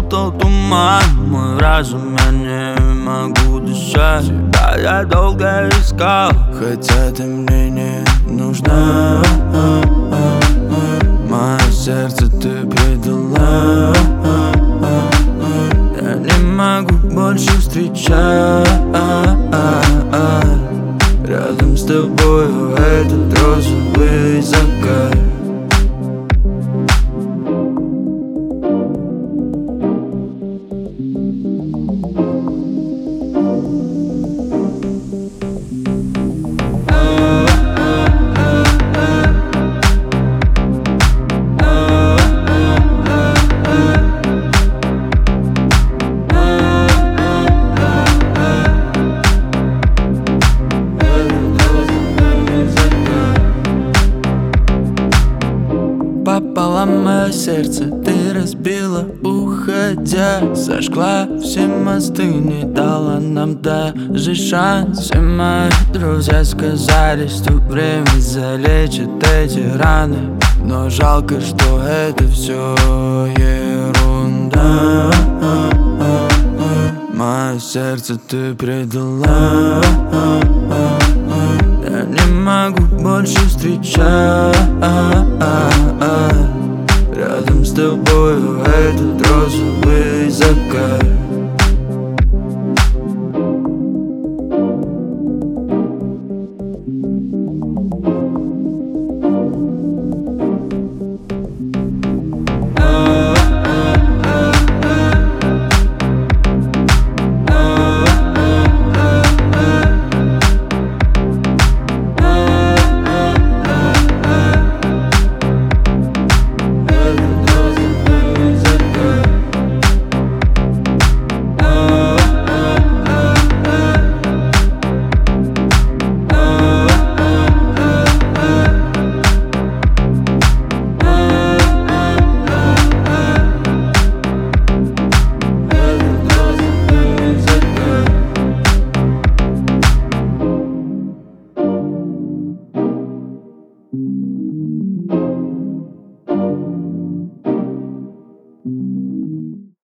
окутал туман, мой разум, я не могу дышать. Тебя я долго искал, хотя ты мне не нужна. Мое сердце ты предала. Я не могу больше встречать рядом с тобою этот розовый закат. Пополам мое сердце ты разбила, уходя. Сожгла все мосты, не дала нам даже шанс. Все мои друзья сказали, что время залечит эти раны, но жалко, что это все ерунда. Мое сердце ты предала. Я не могу больше встречать